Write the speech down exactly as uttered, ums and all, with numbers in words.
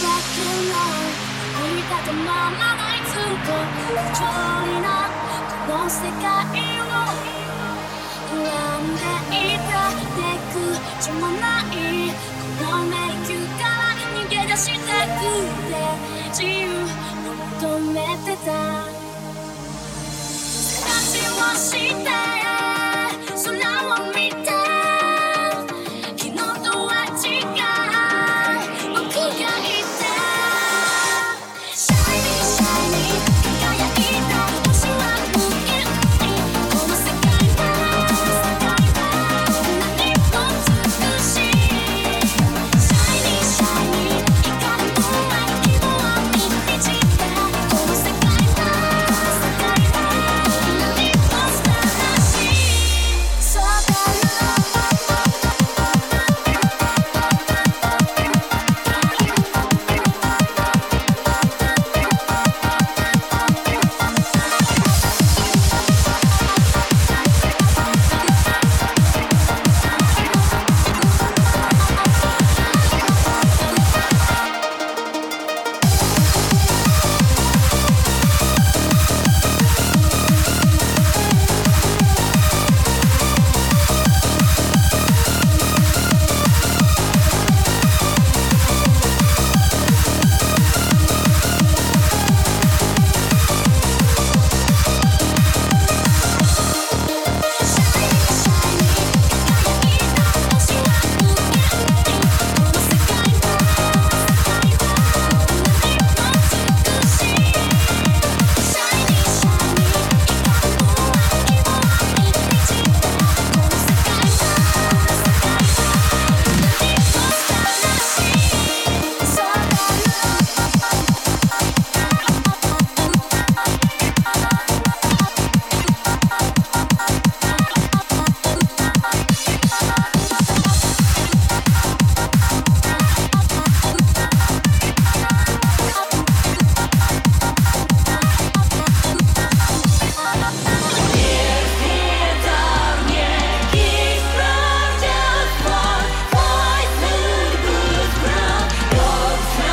言いたくままないずっと不条理なこの世界を恨んでいたって口もないこの迷宮から逃げ出してくって自由を求めてた話をして